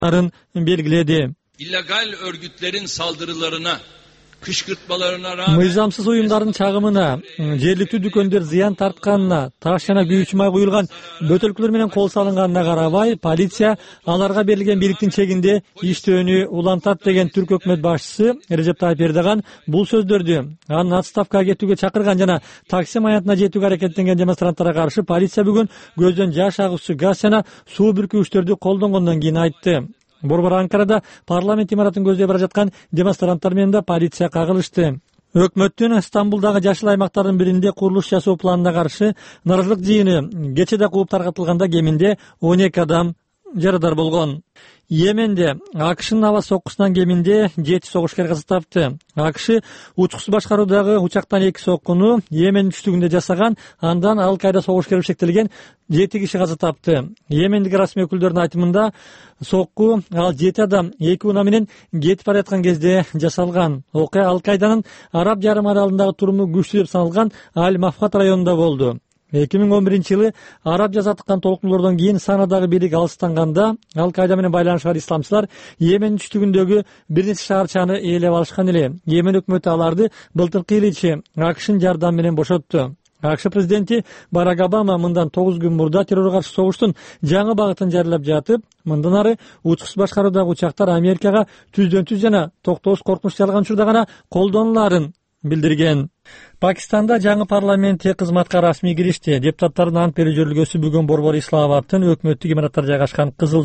belgiledi. İllegal örgütlerin saldırılarına, kışkırtmalarına rağmen Мыйзамсыз уюмдардын чагымына, жергиликтүү дүкөндөр зыян тартканына, таш жана күйүүчү май куюлган бөтөлкөлөр менен кол салынганына карабай, полиция аларга берилген бийликтин чегинде иштөөнү улантат деген Түрк өкмөт башчысы Режеп Тайып Эрдоган бул сөздөрдү анын отставкага кетүүгө чакырган жана Таксим аянтына жетүүгө аракеттенген демонстранттарга каршы полиция бүгүн көздөн жаш агуучу газ жана суу бүркүүчтөрдү колдонгондон кийин айтты. Борбор Анкарада парламент имаратын көздөй бара жаткан демонстранттар менен да полиция кагылышты. Өкмөттүн Стамбулдагы жашыл аймактардын биринде курулуш жасоо планына каршы нааразылык жыйыны кечеде кууп таркатылганда кеминде 12 адам жарадар болгон. Йеменде АКШнын аба соккусунан кеминде 7 согушкер каза тапты. АКШ учкусуз башкаруудагы учактан 2 соккуну Йемен түштүгүндө жасаган, андан Ал-Кайда согушкери шектелген 7 киши каза тапты. Йемендик расмий өкүлдөрдүн айтымында сокку ал 7 адам 2 унаа менен кетип бара жаткан кезде жасалган. Окуя Ал-Кайданын Араб жарым аралындагы туруму күчтүү деп саналган Аль-Мафхат районунда болду. 2011-жылы араб жаза тыккан толкунулордон кийин Санадагы бийлик алыстанганда Ал-Кайда менен байланышы бар исламчылар Йемен түштүгүндөгү бир нече шаарчаны ээлеп алышкан эле. Йемен өкмөтү аларды былтыркы йыл ичи АКШнын жардамы менен бошотту. АКШ президенти Барак Обама мындан 9 күн мурда террорго каршы согуштун жаңы багытын жарыялап жатып, мындан ары учкусуз башкаруудагы учактар Америкага түздөн-түз жана токтоосуз коркунуч жаралган учурда гана колдонулаарын билдирген. Пакистанда жаңы парламентте кызматка расмий киришти. Депутаттардын ант берүү жөрөлгөсү бүгүн Борбор Исламабадтын өкмөттүк имараттар жайгашкан Кызыл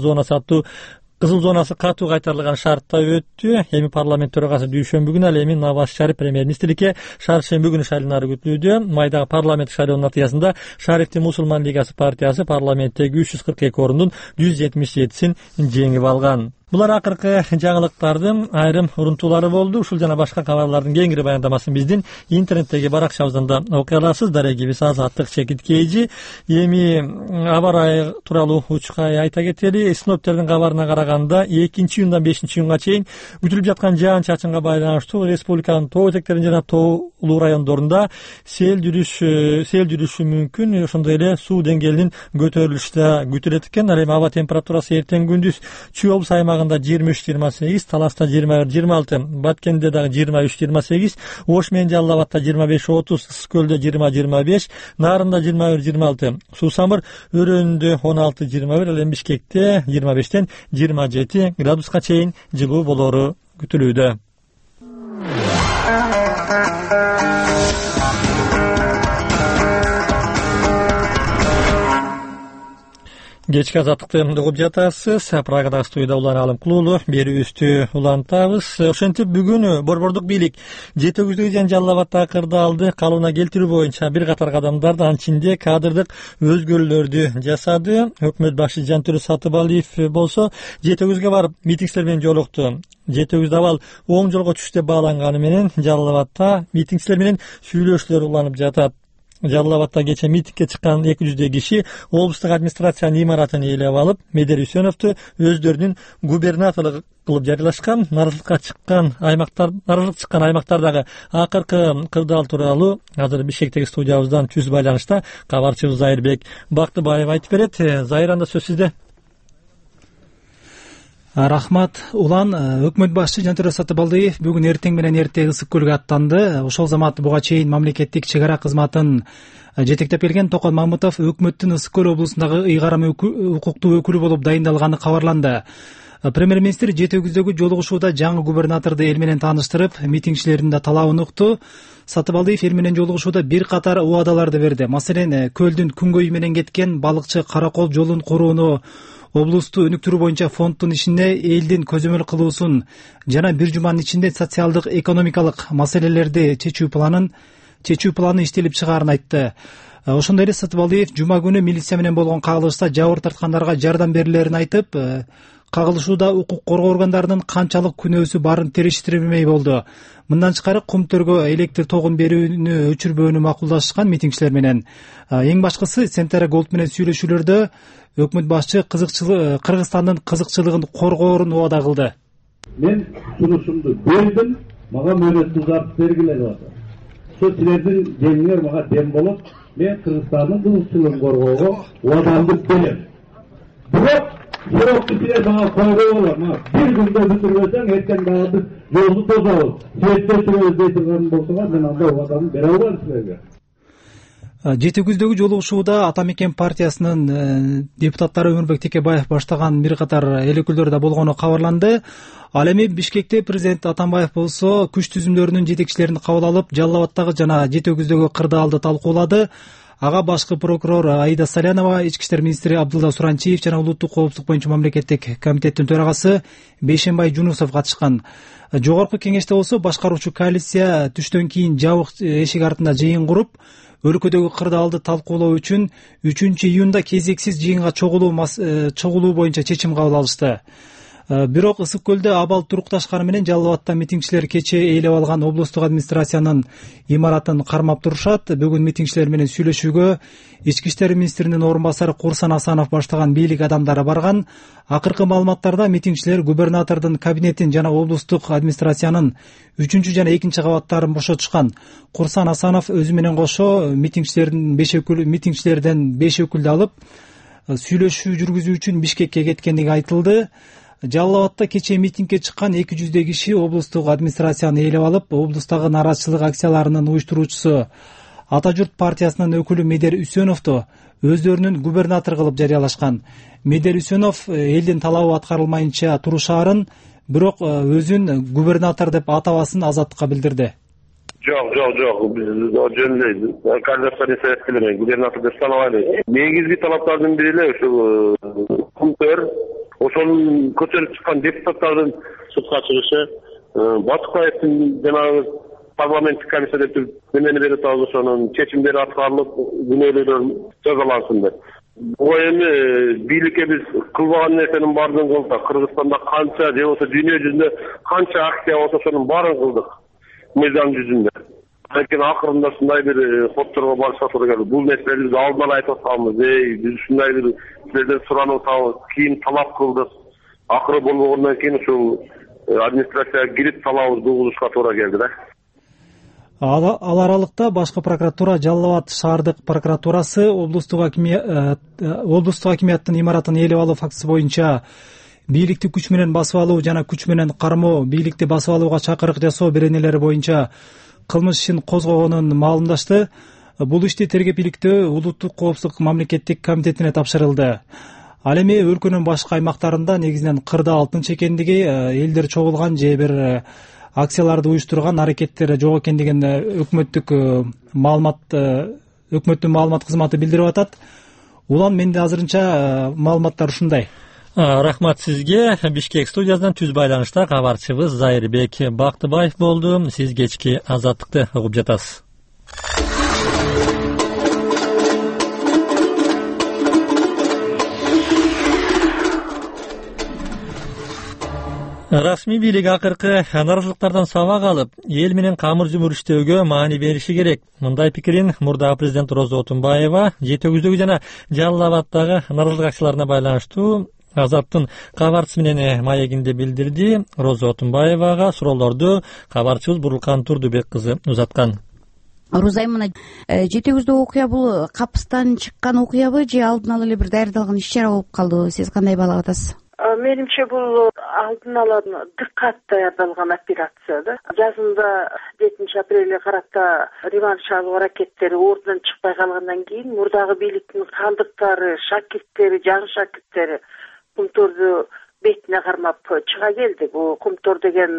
зонасы катуу кайтарылган шартта өттү. Эми парламент төрагасы дүйшөмбү күнү, ал эми Наваз Шариф премьер-министрликке шаршембү күнү шайланары күтүлүүдө. Майдагы парламенттик шайлоонун натыйжасында Шарифтин Мусулман лигасы партиясы парламенттеги 342 орундун 177син жеңип алган. Булар акыркы жаңылыктардын айрым урунтуулары болду. Ушул жана башка кабарлардын кеңири баяндамасын биздин интернеттеги баракчабыздан да окуй аласыз. Дарегибиз Азаттык Чекиткейжи. Эми аба ырайы тууралуу учкай айта кетели. Синоптиктердин кабарына караганда 2-июндан 5-июнга чейин күтүлүп жаткан жаан-чачынга байланыштуу республиканын тоо этектерин жана тоолуу райондорунда сел жүрүшү мүмкүн. Ошондой эле суу деңгээлинин көтөрүлүшү да күтүлөт экен. Ал эми аба температурасы эртең күндүз Чүй облус аймагында 23-28, Таласта 21-26, Баткенде дагы 23-28, Ош менен Жалал Абадта 25-30, Ысык көлдө 20-25, Нарында 21-26, Суусамыр өрөөнүндө 16-21, ал эми Бишкекте 25-тен 27 градуска чейин жылуу болору күтүлүүдө. Кечки азаттыкты угуп жатасыз. Прагадагы студияда Улан Алымкулуулу берүүбүздү улантабыз. Ошентип бүгүн борбордук бийлик жетегиздеги жана Жалал Абадтагы кырдаалды калыбына келтирүү боюнча бир катар кадамдарды, анын ичинде кадрдык өзгөрүүлөрдү жасады. Өкмөт башчысы Жантөрө Сатыбалиев болсо жетегизге барып митингчилер менен жолукту. Жетегизде абал оң жолго түш деп бааланганы менен Жалал Абадта митингчилер менен сүйлөшүүлөр уланып жатат. Жалал Абадта кече митингге чыккан 200 киши облустук администрациянын имаратын ээлеп алып, Медер Үсөновду өздөрүнүн губернатору кылып жарыялашкан. Нааразылыкка чыккан аймактардагы акыркы кырдаал тууралуу азыр Бишкектеги студиябыздан түз байланышта кабарчыбыз Зайырбек Бактыбаев айтып берет. Зайыр, анда сөз сизде. Рахмат. Улан, өкмөт башчысы Жантөрө Сатыбалдиев бүгүн эртең менен эрте Ысык көлгө аттанды. Ошол замат буга чейин мамлекеттик чек ара кызматын жетектеп келген Токон Мамытов өкмөттүн Ысык көл облусундагы ыйгарым укуктуу өкүлү болуп дайындалганы кабарланды. Премьер-министр жетегиздеги жолугушууда жаңы губернаторду эл менен тааныштырып, митингчилердин да талабын укту. Сатыбалдиев эл менен жолугушууда бир катар убадаларды берди. Маселен, көлдүн күнгөйү менен кеткен балыкчы Каракол жолун курууну, облусту өнүктүрүү боюнча фонддун ишине элдин көзөмөл кылуусун жана бир жуманын ичинде социалдык экономикалык маселелерди чечүү планы иштелип чыгаарын айтты. Ошондой эле Сатыбалдиев жума күнү милиция менен болгон кагылышта жабыр тарткандарга жардам берилерин айтып, кагылышууда укук коргоо органдарынын канчалык күнөөсү барын териштирбей болду. Мындан тышкары Кумтөргө электр тогун берүүнү өчүрбөөнү макулдашкан митингчилер менен. Эң башкысы Центр Голд менен сүйлөшүүлөрдө өкмөт башчы Кыргызстандын кызыкчылыгын коргоорун убада кылды. Мен сунушумду бердим, мага мөөнөт узартып бергиле деп атат. Ошо силердин жеңиңер мага дем болот. Мен Кыргызстандын кызыкчылыгын коргоого убадамды берем. Бирок Срок içine bana koyduğu olur. Bir günde bitirmesen erken daha biz yolu tozalım. Sürekli sürüyoruz diye turgan bolsa ben anda o adamı beraber sürüyor. Жети күздөгү жолугушууда Ата Мекен партиясынын депутаттары Өмүрбек Текебаев баштаган бир катар эл өкүлдөрү да болгону кабарланды. Ал эми Бишкекте президент Атамбаев болсо күч түзүмдөрүнүн жетекчилерин кабыл алып, Жалал Абадтагы жана Жети күздөгү кырдаалды талкуулады. Ага башкы прокурор Аида Салянова, ички иштер министри Абдулла Суранчиев жана улуттук коопсуздук боюнча мамлекеттик комитеттин төрагасы Бейшенбай Жунусов катышкан. Жогорку кеңеште болсо башкаруучу коалиция түштөн кийин жабык эшик артында жыйын куруп, өлкөдөгү кырдаалды талкуулоо үчүн 3-июнда кезексиз жыйынга чогулуу боюнча чечим кабыл алышты. Бирок Ысык көлдө абал турукташканы менен Жалал Абадта митингчилер кечээ ээлеп алган облустук администрациянын имаратын кармап турушат. Бүгүн митингчилер менен сүйлөшүүгө ички иштер министринин орун басары Курсан Асанов баштаган бийлик адамдары барган. Акыркы маалыматтарда митингчилер губернатордун кабинетин жана облустук администрациянын 3 жана 2 кабаттарын бошотушкан. Курсан Асанов өзү менен кошо митингчилерден 5 өкүлдү алып сүйлөшүү жүргүзүү үчүн Бишкекке кеткендиги айтылды. Жалал Абадта кечээ митингге чыккан 200 киши облустук администрацияны ээлеп алып, облустагы нааразычылык акцияларынын уюштуруучусу Ата журт партиясынын өкүлү Медер Үсөновду өздөрүнүн губернатор кылып жарыялашкан. Медер Үсөнов элдин талабы аткарылмайынча турушаарын, бирок өзүн губернатор деп атабасын азаттыкка билдирди. Жоқ, биз жөнүндө координациялык себептермен губернатор деп санабайлы. Негизги талаптардын бири эле ушул кумтөр, ошонун көтөрүп чыккан депутаттардын сутка чыгышы, Батыкбаевдин жанагы парламенттик комиссия деп эмнени берип атабыз, ошонун чечимдери аткарылып, күнөөлөр жазалансын деп. Буга эми бийликке биз кылбаган нерсенин баардыгын кылдык. Кыргызстанда канча же болсо дүйнө жүзүндө канча акция болсо ошонун баарын кылдык. Мыйзам жүзүндө. Анткени акырында ушундай бир хотторго барышка туура келди. Бул нерселерди биз алдынан айтып атканбыз. Биз ушундай бир силерден суранып атабыз, кийин талап кылдык. Акыры болбогондон кийин ушул администрацияга кирип талабыбызды угулушка туура келди да. Ал аралыкта башкы прокуратура Жалал Абад шаардык прокуратурасы облустук акимияттын имаратын ээлеп алуу фактысы боюнча бийликти күч менен басып алуу жана күч менен кармоо, бийликти басып алууга чакырык жасоо беренелери боюнча кылмыш ишин козгогонун маалымдашты. Бул ишти тергеп иликтөө улуттук коопсуздук мамлекеттик комитетине тапшырылды. Ал эми өлкөнүн башка аймактарында негизинен кырдаал тынч экендиги, элдер чогулган же бир акцияларды уюштурган аракеттер жок экендигин өкмөттүн маалымат кызматы билдирип атат. Улан менде азырынча маалыматтар ушундай. Рахмат сизге. Бишкек студиясынан түз байланышта кабарчыбыз Зайырбек Бактыбаев болду. Сиз кечки Азаттыкты угуп жатасыз. Расмий бийлик акыркы нааразычылыктардан сабак алып, эл менен камыр жумур иштөөгө маани бериши керек. Мындай пикирин мурдагы президент Роза Отунбаева Жети күздөгү жана Жалал Абадтагы нааразычылык акцияларына байланыштуу Азаттын кабарчысы менен маегинде билдирди. Роза Отунбаевага суроолорду кабарчыбыз Бурулкан Турдубек кызы узаткан. Роза айымына Жети күздөгү окуя бул капыстан чыккан окуябы же алдын ала эле бир даярдалган иш-чара болуп калдыбы? Сиз кандай баалап атасыз? Менимче бул алдын ала дыккат даярдалган операция да. Жазында 7 апрелге карата реванш алуу аракеттери ордунан чыкпай калгандан кийин мурдагы бийликтин калдыктары, шакирттери, жаңы шакирттери кумторду бетине кармап чыга келди. Бул кумтор деген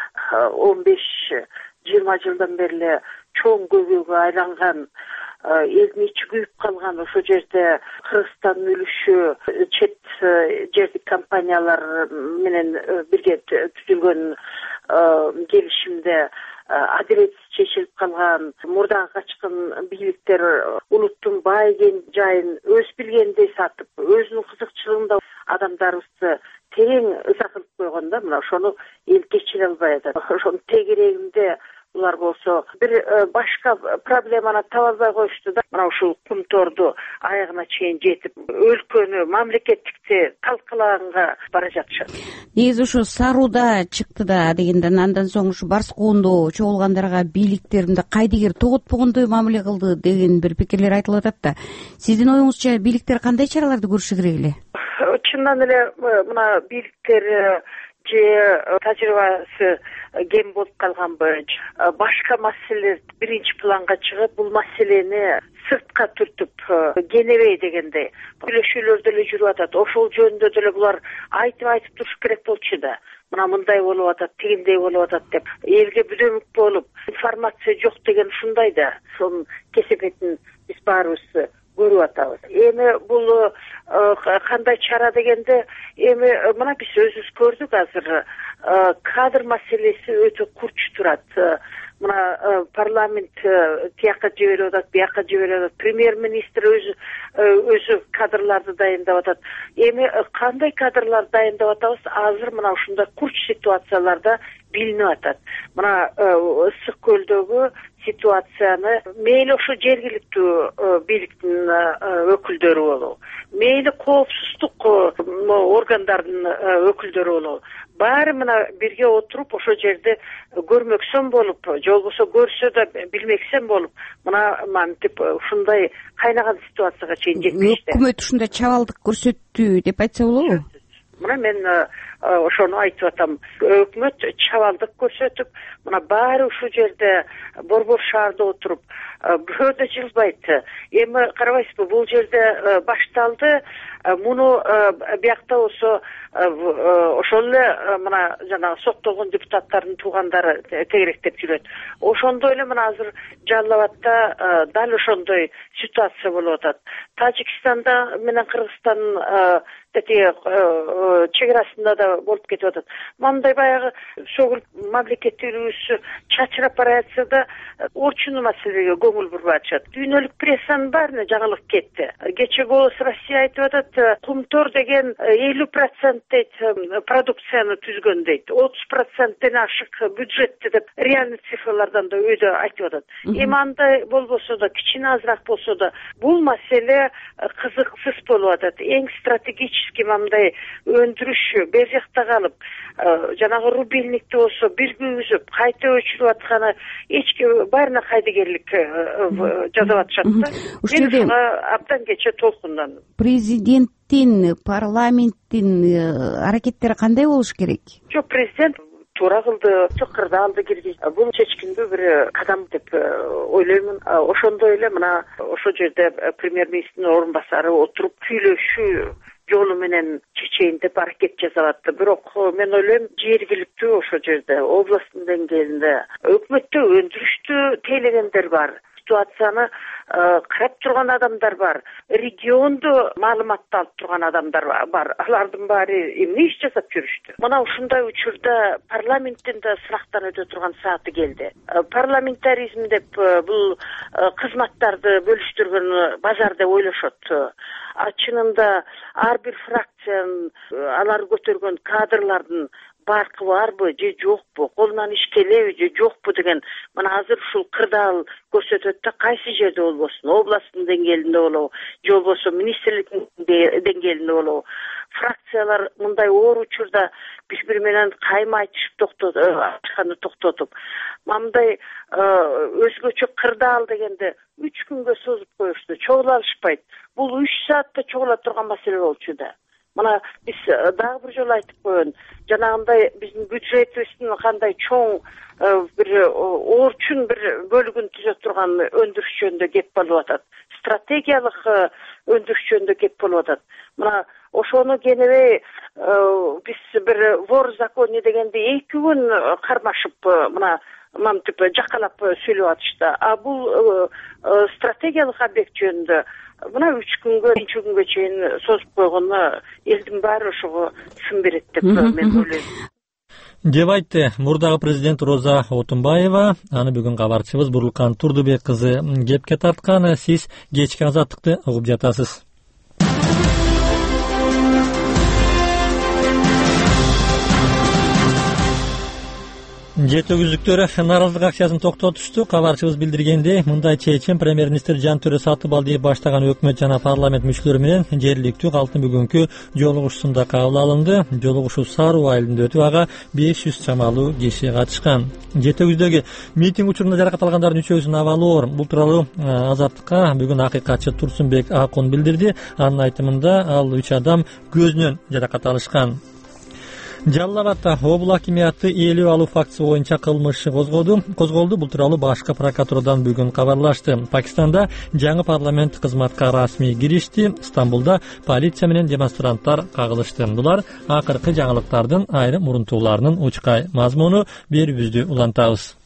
15-20 жылдан бери эле чоң көбөгө айланган, элдин ичи күйүп калган, ошол жерде Кыргызстандын үлүшү чет жердик компаниялар менен бирге түзүлгөн келишимде адилетсиз чечилип калган, мурдагы качкын бийликтер улуттун бай жайын өз билгендей сатып, өзүнүн кызыкчылыгында адамдарыбызды терең ыза кылып койгон да. Мына ошону эл кечире албай атат. Ошонун тегерегинде булар болсо бир башка проблеманы таба албай коюшту да мына ушул кумторду аягына чейин жетип өлкөнү мамлекеттикти талкалаганга бара жатышат. Негизи ушу Саруда чыкты да дегенде андан соң ушу Барс куундо чогулгандарга бийликтер мындай кайдыгер тоготпогондой мамиле кылды деген бир пикирлер айтылып атат да. Сиздин оюңузча бийликтер кандай чараларды көрүшү керек эле? Чындан эле мына бийликтер же тажрыйбасы кем болуп калганбы, башка маселелер биринчи планга чыгып, бул маселени сыртка түртүп кенебей дегендей сүйлөшүүлөр деле жүрүп атат. Ошол жөнүндө деле булар айтып туруш керек болчу да. Мына мындай болуп атат, тигиндей болуп атат деп элге бүдөмүк болуп, информация жок деген ушундай да. Сонун кесепетин биз баарыбыз көрүп атабыз. Эми бул кандай чара дегенде, эми мына биз өзүбүз көрдүк азыр кадр маселеси өтө курч турат. Мына парламент тияка жиберип атат, бияка жиберип атат. Премьер-министр өзү кадрларды дайындап атат. Эми кандай кадрларды дайындап атабыз? Азыр мына ушундай курч ситуацияларда билинип атат. Мына Ысык көлдөгү ситуацияны мейли ошо жергиликтүү бийликтин өкүлдөрү болобу, мейли коопсуздук органдардын өкүлдөрү болобу, баары мына бирге отуруп ошо жерде көрмөксөн болуп, же болбосо көрсө да билмексен болуп, мына мантип ушундай кайнаган ситуацияга чейин жетишти. Өкмөт ушундай чабалдык көрсөттү деп айтса болобу? Мына мен ошону айтып атам. Өкмөт чабалдык көрсөтүп, мына баары ушул жерде борбор шаарда отуруп, бирөө да жылбайт. Эми карабайсызбы, бул жерде башталды, муну биякта болсо ошол эле мына жанагы соттолгон депутаттардын туугандары тегеректеп жүрөт. Ошондой эле мына азыр Жалал Абадта дал ошондой ситуация болуп атат. Тажикстанда менен Кыргызстан чегарасында да болуп кетип атат. Мындай баягы согул мамлекеттүүлүгүбүз чачырап баратса да орчуну маселеге көңүл бурбай атышат. Дүйнөлүк прессанын баарына жаңылык кетти. Кече Голос Россия айтып атат, кумтор деген 50% дейт продукцияны түзгөн дейт. 30%ден ашык бюджетти деп реальный цифрлардан да өйдө айтып атат. Эми андай болбосо да, кичине азыраак болсо да, бул маселе кызыксыз болуп атат. Эң стратегический мындай өндүрүш бер жакта калып, жанагы рубильникти болсо бир күйгүзүп, кайта өчүрүп атканы эч баарына кайдыгерлик жасап атышат да. Мен абдан кече толкундандым. Президенттин, парламенттин аракеттери кандай болуш керек? Жок, президент туура кылды, кырда алды киргизди. Бул чечкиндүү бир кадам деп ойлоймун. Ошондой эле мына ошол жерде премьер-министрдин орун басары отуруп сүйлөшүү жолу менен чечейин деп аракет жасап атты. Бирок мен ойлойм, жергиликтүү ошол жерде областтын деңгээлинде өкмөттө өндүрүштү тейлегендер бар. Ситуацияны карап турган адамдар бар. Регионду маалыматты алып турган адамдар бар. Алардын баары эмне иш жасап жүрүштү? Мына ушундай учурда парламенттин да сынактан өтө турган сааты келди. Парламентаризм деп бул кызматтарды бөлүштүргөн базар деп ойлошот. Чынында ар бир фракциянын алар көтөргөн кадрлардын баркы барбы же жокпу, колунан иш келеби же жокпу деген мына азыр ушул кырдаал көрсөтөт да, кайсы жерде болбосун, областтын деңгээлинде болобу, же болбосо министрликтин деңгээлинде болобу, фракциялар мындай оор учурда бири-бири менен кайма айтышканды токтотуп, мындай өзгөчө кырдаал дегенде 3 күнгө созуп коюшту, чогула алышпайт. Бул 3 саатта чогула турган маселе болчу да. Мына биз дагы бир жолу айтып коеюн, жанагындай биздин бюджетибиздин кандай чоң бир орчун бир бөлүгүн түзөт турган өндүрүш жөнүндө кеп болуп атат. Стратегиялык өндүрүш жөнүндө кеп болуп атат. Мына ошону кенебей биз бир вор законе дегенде 2 күн кармашып мына мантип жакалап сүйлөп атышты. А бул стратегиялык объект жөнүндө мына 3 күнгө, 2 күнгө чейин созуп койгону элдин баары ошого сын берет деп мен ойлойм. деп айтты мурдагы президент Роза Отунбаева. Аны бүгүн кабарчыбыз Бурлукан Турдубек кызы кепке тарткан. Сиз кечки азаттыкты угуп жатасыз. Жетөгүздүктөр нааразылык акциясын токтотушту. Кабарчыбыз билдиргендей, мындай чечим премьер-министр Жантөре Сатыбалдиев баштаган өкмөт жана парламент мүчөлөрү менен жергиликтүү калктын бүгүнкү жолугушуусунда кабыл алынды. Жолугушуу Саруу айылында өтүп, ага 500 чамалуу киши катышкан. Жетөгүздөгү митинг учурунда жаракат алгандардын үчөөсүнүн абалы оор. Бул тууралуу Азаттыкка бүгүн акыйкатчы Турсунбек Акун билдирди. Анын айтымында ал 3 адам көзүнөн жаракат алышкан. Жалал Абадта облус акимияты ээлеп алуу фактысы боюнча кылмыш козголду. Бул тууралуу башкы прокуратурадан бүгүн кабарлашты. Пакистанда жаңы парламент кызматка расмий киришти. Стамбулда полиция менен демонстранттар кагылышты. Булар акыркы жаңылыктардын айрым мурунтууларынын учкай мазмуну. Берүүбүздү улантабыз.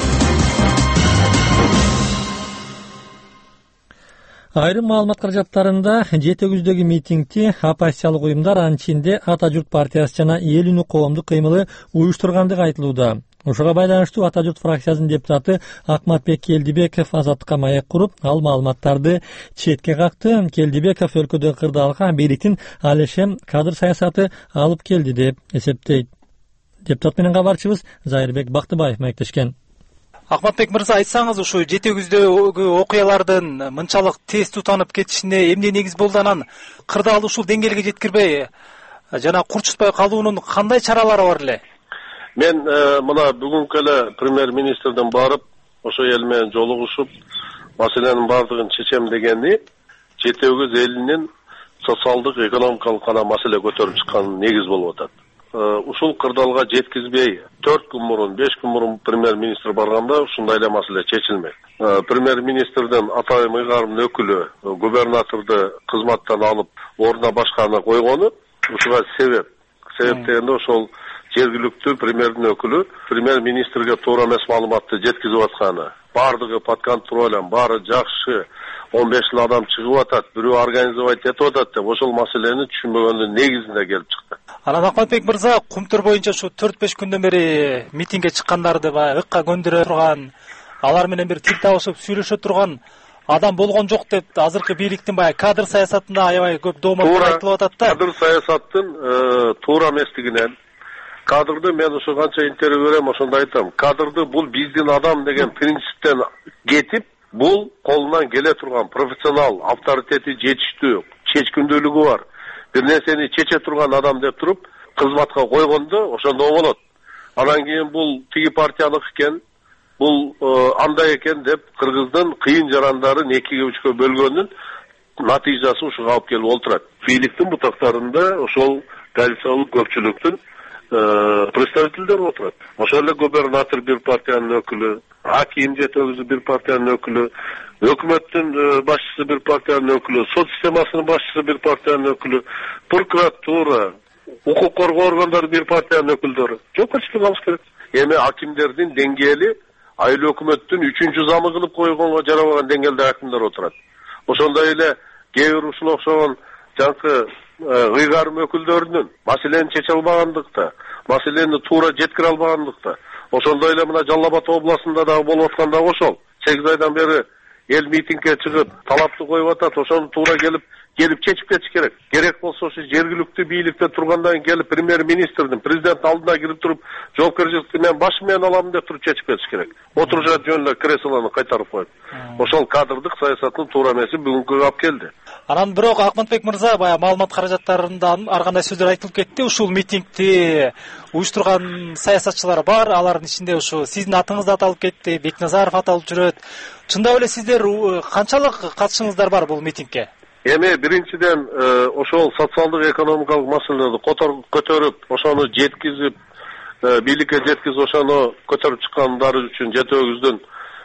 Айрым маалымат каражаттарында Жетөгүздөгү митингти оппозициялык уюмдар, анын ичинде Ата журт партиясы жана Эл үнү коомдук кыймылы уюштургандыгы айтылууда. Ошого байланыштуу Ата журт фракциясынын депутаты Акматбек Келдибеков Азаттыкка маек куруп, ал маалыматтарды четке какты. Келдибеков өлкөдөгү кырдаалга бийликтин алешем кадр саясаты алып келди деп эсептейт. Депутат менен кабарчыбыз Зайырбек Бактыбаев маектешкен. Акматбек мырза, айтсаңыз, ушу Жетөгүздөгү окуялардын мынчалык тез тутанып кетишине эмне негиз болду, анан кырдаал ушул деңгээлге жеткирбей жана курчутпай калуунун кандай чаралары бар эле? Мен мына бүгүнкү эле премьер-министрден барып, ошо эл менен жолугушуп, маселенин бардыгын чечем дегени Жетөгүз элинин социалдык, экономикалык гана маселе көтөрүп чыккан негиз болуп атат. Ушул кырдаалга жеткизбей 4 күн мурун, 5 күн мурун премьер-министр барганда ушундай эле маселе чечилмек. Премьер-министрдин атайын ыйгарымдын өкүлү губернаторду кызматтан алып, ордуна башканы койгону ушуга себеп дегенде ошол жергиликтүү премьердин өкүлү премьер-министрге туура эмес маалыматты жеткизип атканы. Бардыгы под контролем, баары жакшы, 15 адам чыгып атат, бирөө организовать этип атат деп ошол маселени түшүнбөгөндүн негизинде келип чыкты. Анан Акматбек мырза, Кумтөр боюнча ушу 4-5 күндөн бери митингге чыккандарды баягы ыкка көндүрө турган, алар менен бир тил табышып сүйлөшө турган адам болгон жок деп азыркы бийликтин баягы кадр саясатында аябай көп дооматтар айтылып атат да. Кадр саясаттын туура эместигинен, кадрды мен ошо канча интервью берем, ошондо айтам. Кадрды бул биздин адам деген принциптен кетип, бул колунан келе турган профессионал, авторитети жетиштүү, чечкүндүүлүгү бар, бир нерсени чече турган адам деп туруп кызматка койгондо ошондо болот. Анан кийин бул тиги партиялык экен, бул андай экен деп кыргыздын кыйын жарандарын 2-3кө бөлгөндүн натыйжасы ушуга алып келип отурат. Бийликтин бутактарында ошол коалициялык көпчүлүктүн представительдери отурат. Ошол эле губернатор бир партиянын өкүлү, аким Жетөгүздү бир партиянын өкүлү, өкмөттүн башчысы бир партиянын өкүлү, сот системасынын башчысы бир партиянын өкүлү, прокуратура, укук коргоо органдары бир партиянын өкүлдөрү. Жоопкерчилик алыш керек. Эми акимдердин деңгээли айыл өкмөттүн 3-чү замы кылып койгонго жарабаган деңгээлде акимдер отурат. Ошондой эле кээ бир ушул окшогон жанкы ыйгарым өкүлдөрүнүн маселени чече албагандыкта, маселени туура жеткире албагандыкта, ошондой эле мына Жалал Абад областында дагы болуп аткан дагы ошол. 8 айдан бери эл митингге чыгып, талапты коюп атат, ошону туура келип чечип кетиш керек. Керек болсо ошо жергиликтүү бийликте тургандан келип премьер-министрдин, президенттин алдына кирип туруп, жоопкерчиликти мен башым менен алам деп туруп чечип кетиш керек. Отурушат жөн эле креслону кайтарып коюп. Ошол кадрдык саясаттын туура эмеси бүгүнкүгө алып келди. Анан бирок Акматбек мырза, баягы маалымат каражаттарында ар кандай сөздөр айтылып кетти. Ушул митингти уюштурган саясатчылар бар, алардын ичинде ушу сиздин атыңыз да аталып кетти, Бекназаров аталып жүрөт. Чындап эле сиздер канчалык катышыңыздар бар бул митингге? Эми биринчиден ошол социалдык экономикалык маселелерди көтөрүп, ошону жеткизип, бийликке жеткизип, ошону көтөрүп чыккандары үчүн Жетөгүздүн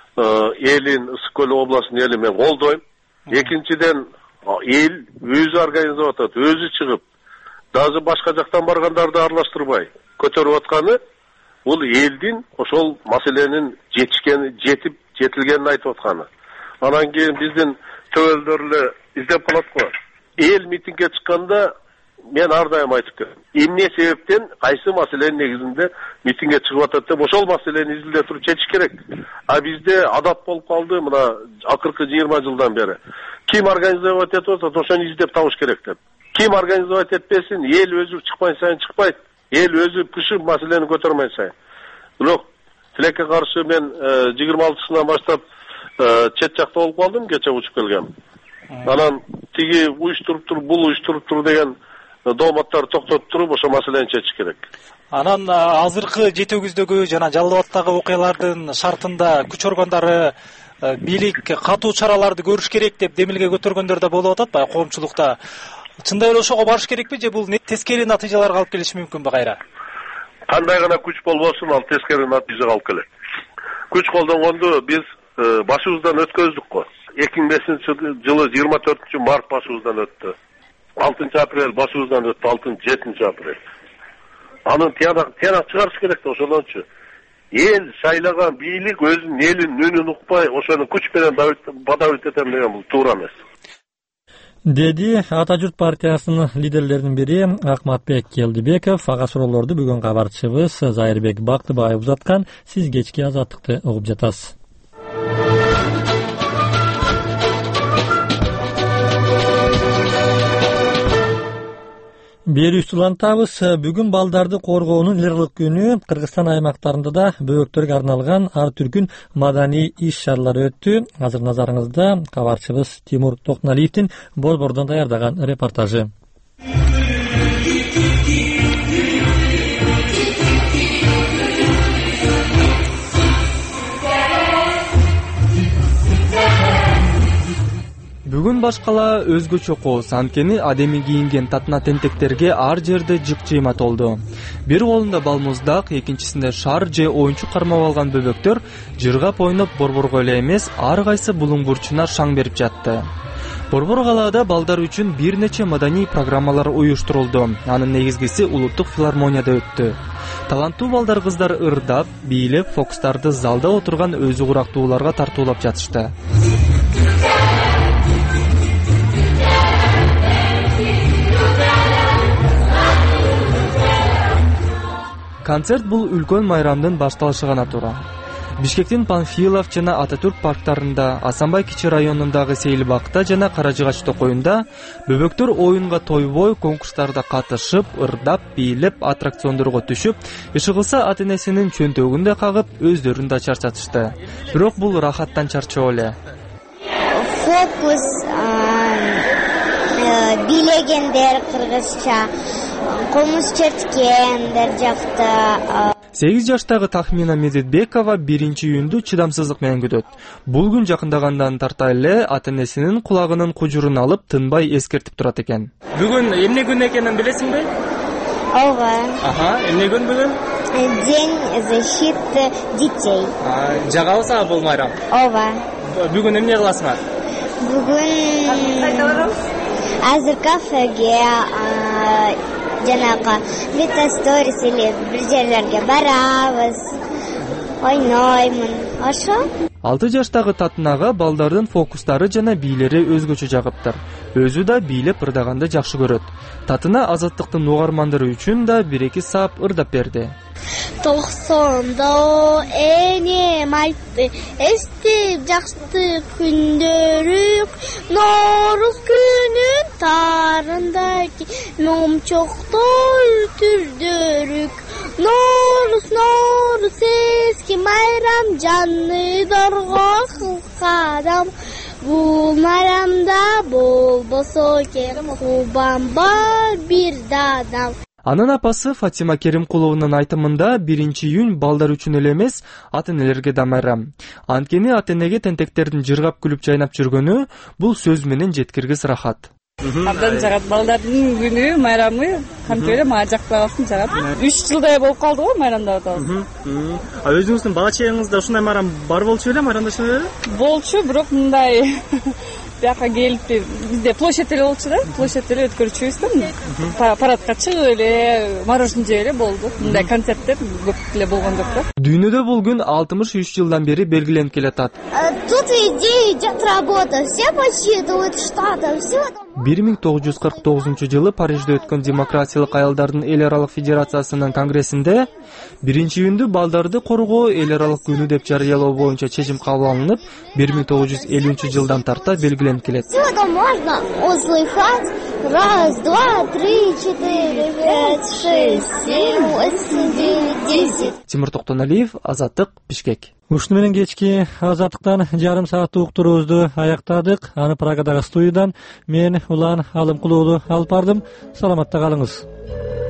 элин, Ысык Көл областынын элин мен колдойм. Экинчиден эл өзү организовать атат, өзү чыгып, даже башка жактан баргандарды аралаштырбай көтөрүп атканы бул элдин ошол маселенин жетилгенин айтып атканы. Анан кийин биздин төбөлдөр эле издеп калат го. Эл митингге чыкканда мен ар дайым айтып келем. Эмне себептен кайсы маселенин негизинде митингге чыгып атат деп ошол маселени изилдеп туруп чечиш керек. А бизде адап болуп калды мына акыркы 20 жылдан бери. Ким организовать этип атат, ошону издеп табыш керек деп. Ким организовать этпесин, эл өзү чыкпай сайын чыкпайт. Эл өзү пышып маселени көтөрмөй сайын. Бирок Тилекке каршы мен 26-сынан баштап чет жакта болуп калдым, кече учуп келгем. Анан тиги уюштуруп тур, бул уюштуруп тур деген дооматтарды токтотуп туруп ошо маселени чечиш керек. Анан азыркы жетегиздеги жана Жалал абаддагы окуялардын шартында күч органдары бийлик катуу чараларды көрүш керек деп демилге көтөргөндөр да болуп атат баягы коомчулукта. Чындай эле ошого барыш керекпи же бул тескери натыйжаларга алып келиши мүмкүнбү кайра? Кандай гана күч болбосун, ал тескери натыйжага алып келет. Күч колдонгонду биз башыбыздан өткөздүк го. 2005-жылы 24-март башыбыздан өттү. 6-апрель башыбыздан өттү, 6-7 апрель. Анын тыянак чыгарыш керек да ошондончу. Эл шайлаган бийлик өзүнүн элинин үнүн укпай, ошону күч менен бадабит этем деген бул туура эмес. Деди Ата журт партиясынын лидерлеринин бири Акматбек Келдибеков. Ага суроолорду бүгүн кабарчыбыз Зайырбек Бактыбаев узаткан. Сиз кечки Азаттыкты угуп жатасыз. Бери улантабыз. Бүгүн балдарды коргоонун элерилик күнү Кыргызстан аймактарында да бөбөктөргө арналган ар түркүн маданий иш-чаралар өттү. Азыр назарыңызда кабарчыбыз Тимур Токналиевдин Борбордон даярдаган репортажы. Бүгүн башкала өзгөчө кооз, анткени адеми кийинген татына тентектерге ар жерде жык-жыйма толду. Бир колунда балмуздак, экинчисинде шар же оюнчук кармап алган бөбөктөр жыргап ойноп борборго эле эмес, ар кайсы булуң бурчуна шаң берип жатты. Борбор калаада балдар үчүн бир нече маданий программалар уюштурулду. Анын негизгиси улуттук филармонияда өттү. Таланттуу балдар кыздар ырдап, бийлеп, фокустарды залда отурган өзү курактууларга тартуулап жатышты. Концерт бул үлкөн майрамдын башталышы гана туура. Бишкектин Панфилов жана Ататүрк парктарында, Асанбай кичи районундагы Сейилбакта жана Каражыгач токоюнда бөбөктөр оюнга тойбой конкурстарда катышып, ырдап, бийлеп, аттракциондорго түшүп, иши кылса ата-энесинин чөнтөгүндө кагып, өздөрүн да чарчатышты. Бирок бул рахаттан чарчоо эле. Фокус билегендер кыргызча, комуз черткендер жакта. 8 жаштагы Тахмина Медетбекова 1-июндү чыдамсыздык менен күтөт. Бул күн жакындагандан тарта эле ата-энесинин кулагынын кужурун алып, тынбай эскертип турат экен. Бүгүн эмне күн экенин билесиңби? Ооба. Эмне күн бүгүн? День защиты детей. Жагабызбы бул майрам? Ооба. Бүгүн эмне кыласыңар? Бүгүн азыр кафеге жанагы Метасторис или бир жерлерге барабыз, ойноймун, ошо. 6 жаштагы Татынага балдардын фокустары жана бийлери өзгөчө жагыптыр. Өзү да бийлеп ырдаганды жакшы көрөт. Татына Азаттыктын угармандары үчүн да 1-2 саап ырдап берди. 90-да энем айтты, эстеп жакшы күндөрү, Норуз күнүн тарындайки, момчоктой түрдөрүк. Норуз, Норуз эски майрам, жанны дорго кылкадам. Бул майрамда болбосо экен, кубан бар бир дадам. Анын апасы Фатима Керимкулованын айтымында 1-июнь балдар үчүн эле эмес, ата-энелерге да майрам. Анткени ата-энеге тентектердин жыргап күлүп жайнап жүргөнү бул сөз менен жеткиргис рахат. Абдан жагат, балдардын күнү, майрамы, кантип эле мага жакпай калсын жагат. 3 жылдай болуп калды го майрамдап атабыз. Өзүңүздүн бала чагыңызда ушундай майрам бар болчу беле, майрамдашып эле? Болчу, бирок мындай бияка келип бизде площадь эле болчу да, площадь эле өткөрчүбүз да. Парадка чыгып эле, мороженое жеп эле болду. Мындай концерттер көп эле болгон жок да. Дүйнөдө бул күн 63 жылдан бери белгиленип келатат. Тут везде идет работа, все подсчитывают штаты, все. 1949 жылы Парижде өткөн Демократиялык аялдардын эл аралык федерациясынын конгрессинде 1-июндү балдарды коргоо эл аралык күнү деп жарыялоо боюнча чечим кабыл алынып, 1950-жылдан тарта белгиленип келет. Всего можно услыхать 1, 2, 3, 4, 5, 6, 7, 8, 9, ездит. Тимур Токтоналиев, Азаттык, Бишкек. Ушуну менен кечки Азаттыктан жарым сааттык уктуруубузду аяктадык. Аны Прагадагы студиядан мен Улан Алымкулуулу алып бардым. Саламатта калыңыз.